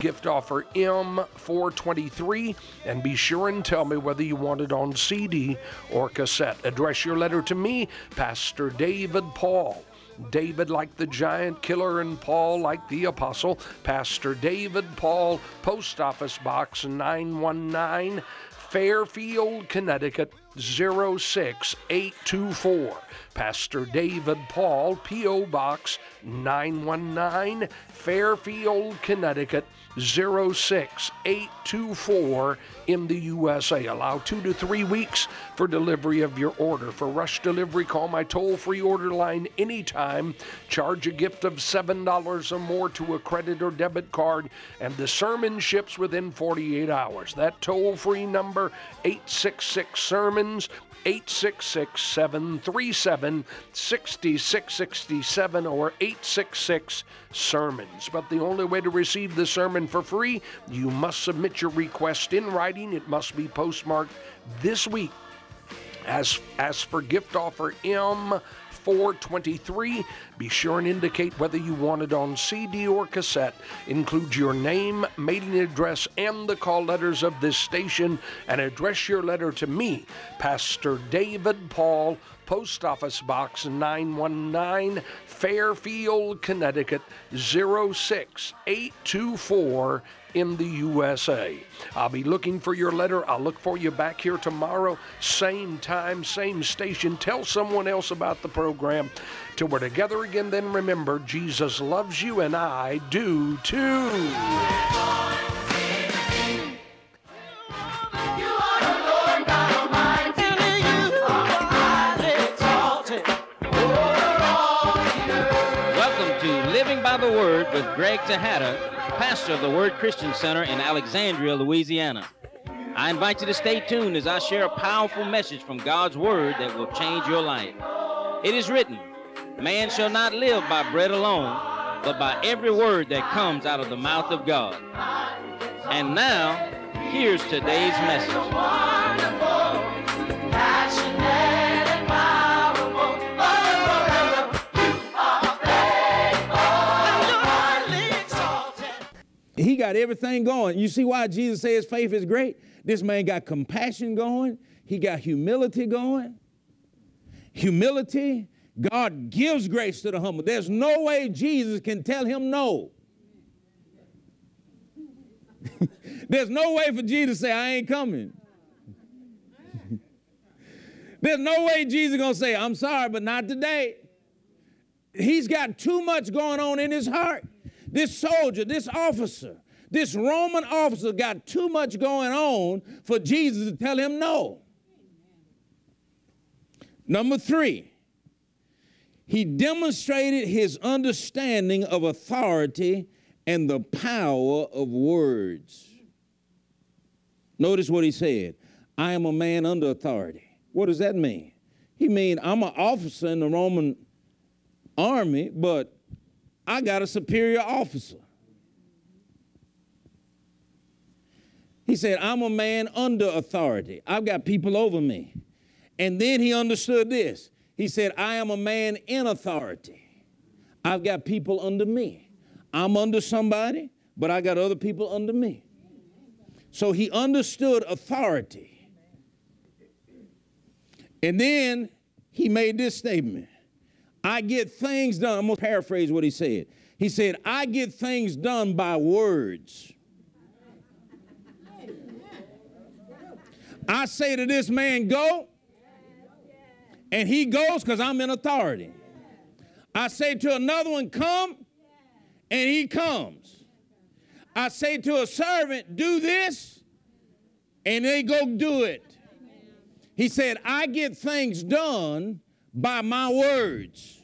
Gift offer M423, and be sure and tell me whether you want it on CD or cassette. Address your letter to me, Pastor David Paul. David like the giant killer and Paul like the apostle. Pastor David Paul, Post Office Box 919, Fairfield, Connecticut 06824. Pastor David Paul, P.O. Box 919, Fairfield, Connecticut 06824 in the USA. Allow 2 to 3 weeks for delivery of your order. For rush delivery, call my toll-free order line anytime. Charge a gift of $7 or more to a credit or debit card, and the sermon ships within 48 hours. That toll-free number, 866-SERMONS, 866-737-6667 or 866-SERMONS. But the only way to receive the sermon for free, you must submit your request in writing. It must be postmarked this week. As for gift offer M423, be sure and indicate whether you want it on CD or cassette. Include your name, mailing address, and the call letters of this station, and address your letter to me, Pastor David Paul, Post Office Box 919, Fairfield, Connecticut 06824 in the USA. I'll be looking for your letter. I'll look for you back here tomorrow, same time, same station. Tell someone else about the program. Till we're together again, then remember, Jesus loves you, and I do too. By the Word with Greg Tejada, pastor of the Word Christian Center in Alexandria, Louisiana. I invite you to stay tuned as I share a powerful message from God's Word that will change your life. It is written, man shall not live by bread alone, but by every word that comes out of the mouth of God. And now, here's today's message. He got everything going. You see why Jesus says faith is great? This man got compassion going. He got humility going. Humility, God gives grace to the humble. There's no way Jesus can tell him no. There's no way for Jesus to say, I ain't coming. There's no way Jesus is going to say, I'm sorry, but not today. He's got too much going on in his heart. This soldier, this officer, this Roman officer got too much going on for Jesus to tell him no. Number 3, he demonstrated his understanding of authority and the power of words. Notice what he said. I am a man under authority. What does that mean? He means I'm an officer in the Roman army, but I got a superior officer. He said, I'm a man under authority. I've got people over me. And then he understood this. He said, I am a man in authority. I've got people under me. I'm under somebody, but I got other people under me. So he understood authority. And then he made this statement. I get things done. I'm going to paraphrase what he said. He said, I get things done by words. I say to this man, go, and he goes because I'm in authority. I say to another one, come, and he comes. I say to a servant, do this, and they go do it. He said, I get things done by my words.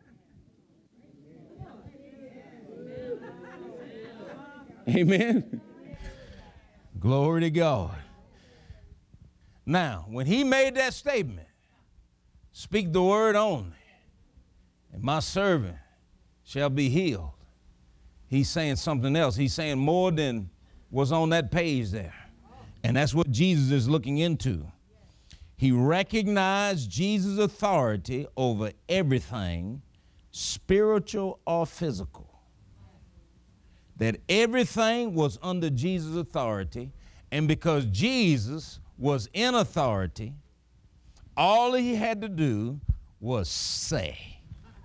Amen. Glory to God. Now, when he made that statement, speak the word only, and my servant shall be healed, he's saying something else. He's saying more than was on that page there. And that's what Jesus is looking into. He recognized Jesus' authority over everything, spiritual or physical. that everything was under Jesus' authority, and because Jesus was in authority, all he had to do was say.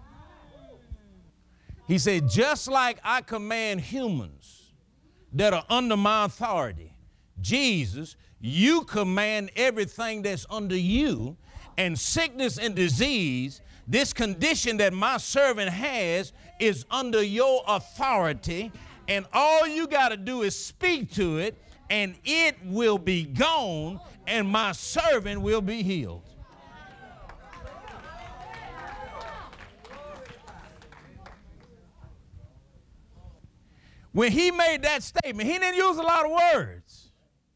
He said, just like I command humans that are under my authority, Jesus, you command everything that's under you, and sickness and disease, this condition that my servant has is under your authority, and all you got to do is speak to it, and it will be gone, and my servant will be healed. When he made that statement, he didn't use a lot of words,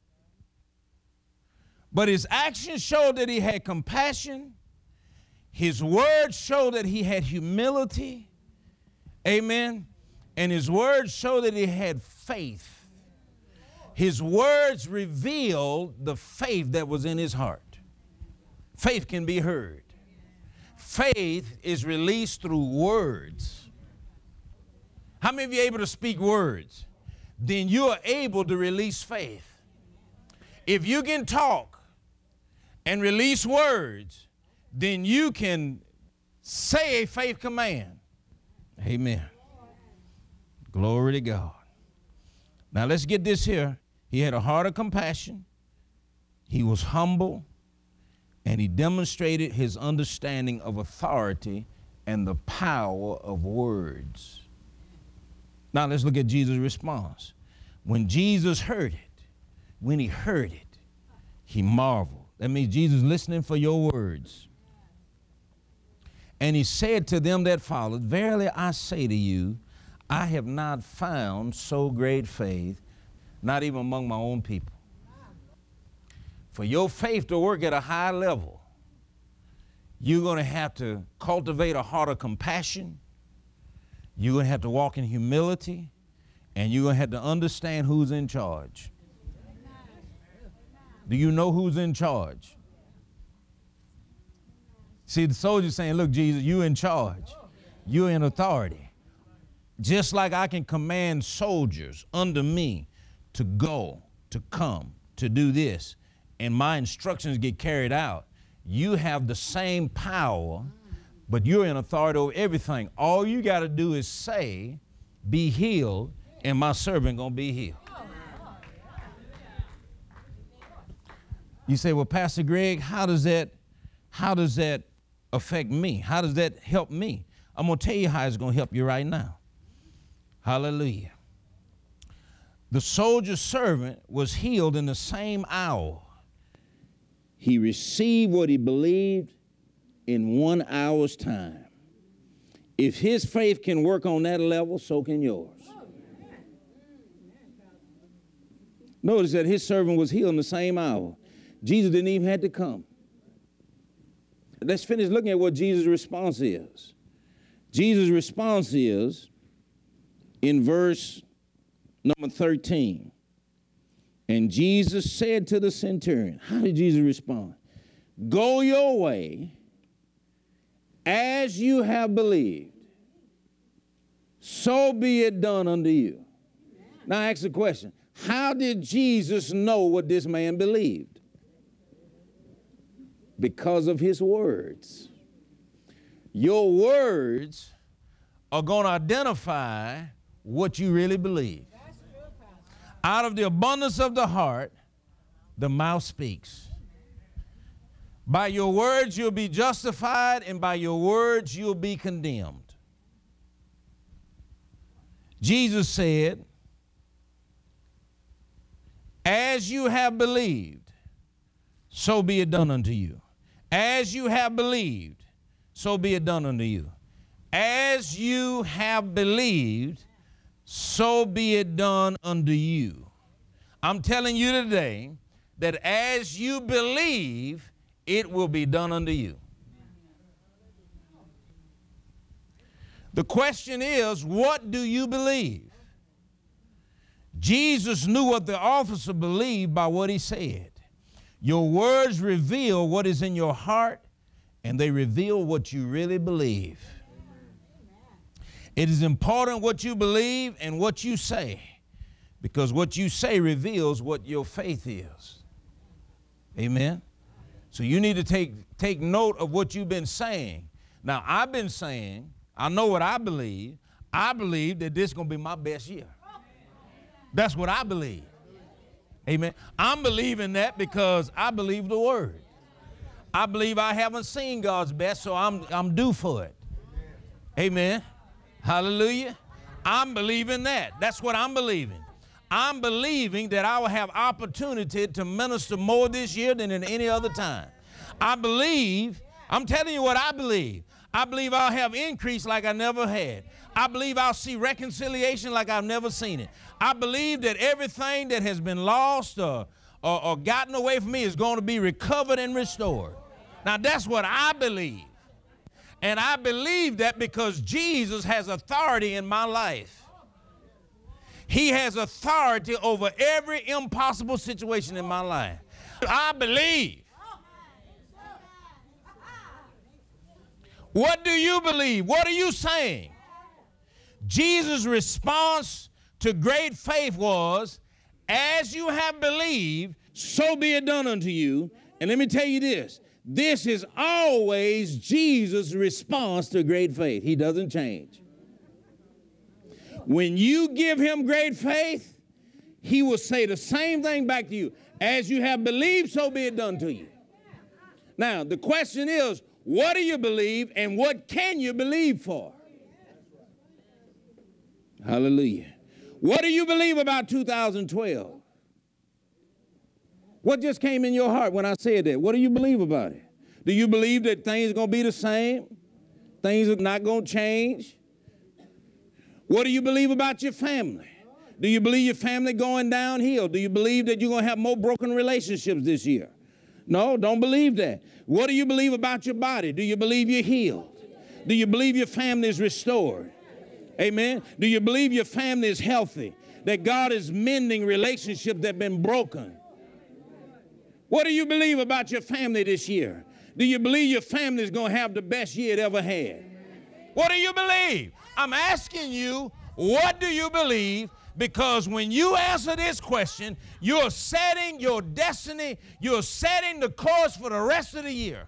but his actions showed that he had compassion. His words showed that he had humility. Amen. And his words showed that he had faith. His words revealed the faith that was in his heart. Faith can be heard. Faith is released through words. How many of you are able to speak words? Then you are able to release faith. If you can talk and release words, then you can say a faith command. Amen. Glory to God. Now let's get this here. He had a heart of compassion. He was humble, and he demonstrated his understanding of authority and the power of words. Now let's look at Jesus' response. When Jesus heard it, when he heard it, he marveled. That means Jesus listening for your words. And he said to them that followed, verily I say to you, I have not found so great faith, not even among my own people. For your faith to work at a high level, you're going to have to cultivate a heart of compassion. You're going to have to walk in humility, and you're going to have to understand who's in charge. Do you know who's in charge? See, the soldier's saying, look, Jesus, you're in charge. You're in authority. Just like I can command soldiers under me to go, to come, to do this, and my instructions get carried out, you have the same power, but you're in authority over everything. All you got to do is say, be healed, and my servant going to be healed. You say, well, Pastor Greg, how does that affect me? How does that help me? I'm going to tell you how it's going to help you right now. Hallelujah. The soldier's servant was healed in the same hour. He received what he believed in 1 hour's time. If his faith can work on that level, so can yours. Notice that his servant was healed in the same hour. Jesus didn't even have to come. Let's finish looking at what Jesus' response is. Jesus' response is in verse number 13. And Jesus said to the centurion, how did Jesus respond? Go your way as you have believed, so be it done unto you. Now I ask the question, how did Jesus know what this man believed? Because of his words. Your words are going to identify what you really believe. Out of the abundance of the heart, the mouth speaks. By your words you'll be justified, and by your words you'll be condemned. Jesus said, as you have believed, so be it done unto you. As you have believed, so be it done unto you. As you have believed, so be it done unto you. I'm telling you today that as you believe, it will be done unto you. The question is, what do you believe? Jesus knew what the officer believed by what he said. Your words reveal what is in your heart, and they reveal what you really believe. It is important what you believe and what you say, because what you say reveals what your faith is. Amen? So you need to take note of what you've been saying. Now, I've been saying, I know what I believe. I believe that this is going to be my best year. That's what I believe. Amen. I'm believing that because I believe the word. I believe I haven't seen God's best, so I'm due for it. Amen. Hallelujah. I'm believing that. That's what I'm believing. I'm believing that I will have opportunity to minister more this year than in any other time. I believe, I'm telling you what I believe. I believe I'll have increase like I never had. I believe I'll see reconciliation like I've never seen it. I believe that everything that has been lost or gotten away from me is going to be recovered and restored. Now, that's what I believe. And I believe that because Jesus has authority in my life. He has authority over every impossible situation in my life. I believe. What do you believe? What are you saying? Jesus' response to great faith was, as you have believed, so be it done unto you. And let me tell you this. This is always Jesus' response to great faith. He doesn't change. When you give him great faith, he will say the same thing back to you. As you have believed, so be it done to you. Now, the question is, what do you believe and what can you believe for? Hallelujah. What do you believe about 2012? What just came in your heart when I said that? What do you believe about it? Do you believe that things are going to be the same? Things are not going to change? What do you believe about your family? Do you believe your family going downhill? Do you believe that you're going to have more broken relationships this year? No, don't believe that. What do you believe about your body? Do you believe you're healed? Do you believe your family is restored? Amen. Do you believe your family is healthy? That God is mending relationships that have been broken? What do you believe about your family this year? Do you believe your family is going to have the best year it ever had? What do you believe? I'm asking you, what do you believe? Because when you answer this question, you're setting your destiny, you're setting the course for the rest of the year.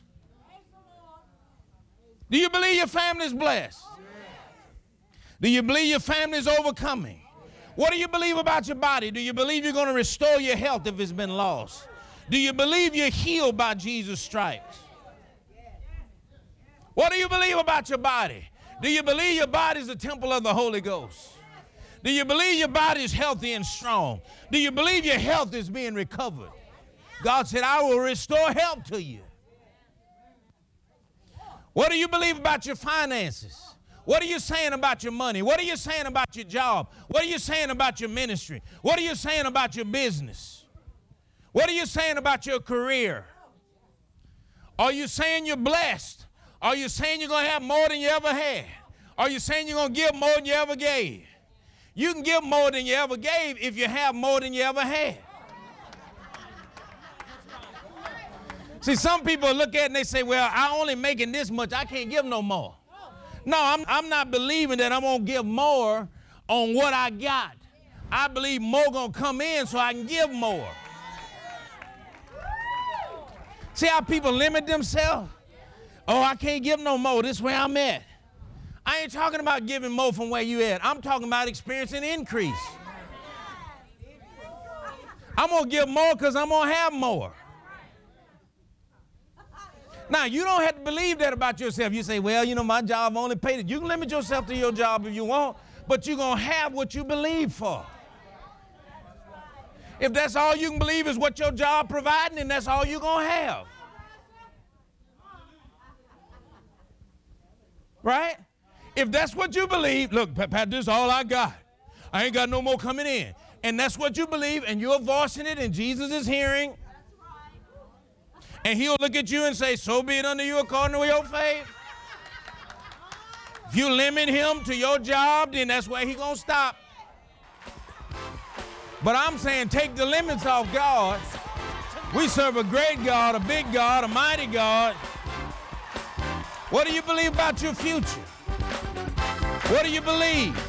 Do you believe your family is blessed? Do you believe your family is overcoming? What do you believe about your body? Do you believe you're going to restore your health if it's been lost? Do you believe you're healed by Jesus' stripes? What do you believe about your body? Do you believe your body is the temple of the Holy Ghost? Do you believe your body is healthy and strong? Do you believe your health is being recovered? God said, I will restore health to you. What do you believe about your finances? What are you saying about your money? What are you saying about your job? What are you saying about your ministry? What are you saying about your business? What are you saying about your career? Are you saying you're blessed? Are you saying you're going to have more than you ever had? Are you saying you're going to give more than you ever gave? You can give more than you ever gave if you have more than you ever had. See, some people look at it and they say, well, I'm only making this much. I can't give no more. No, I'm not believing that I'm going to give more on what I got. I believe more going to come in so I can give more. See how people limit themselves? Oh, I can't give no more. This is where I'm at. I ain't talking about giving more from where you at. I'm talking about experiencing increase. I'm going to give more because I'm going to have more. Now, you don't have to believe that about yourself. You say, well, you know, my job only paid it. You can limit yourself to your job if you want, but you're going to have what you believe for. If that's all you can believe is what your job providing, then that's all you're going to have. Right? If that's what you believe, look, Pat, this is all I got. I ain't got no more coming in. And that's what you believe, and you're voicing it, and Jesus is hearing. And he'll look at you and say, so be it unto you according to your faith. If you limit him to your job, then that's where he's going to stop. But I'm saying take the limits off God. We serve a great God, a big God, a mighty God. What do you believe about your future? What do you believe?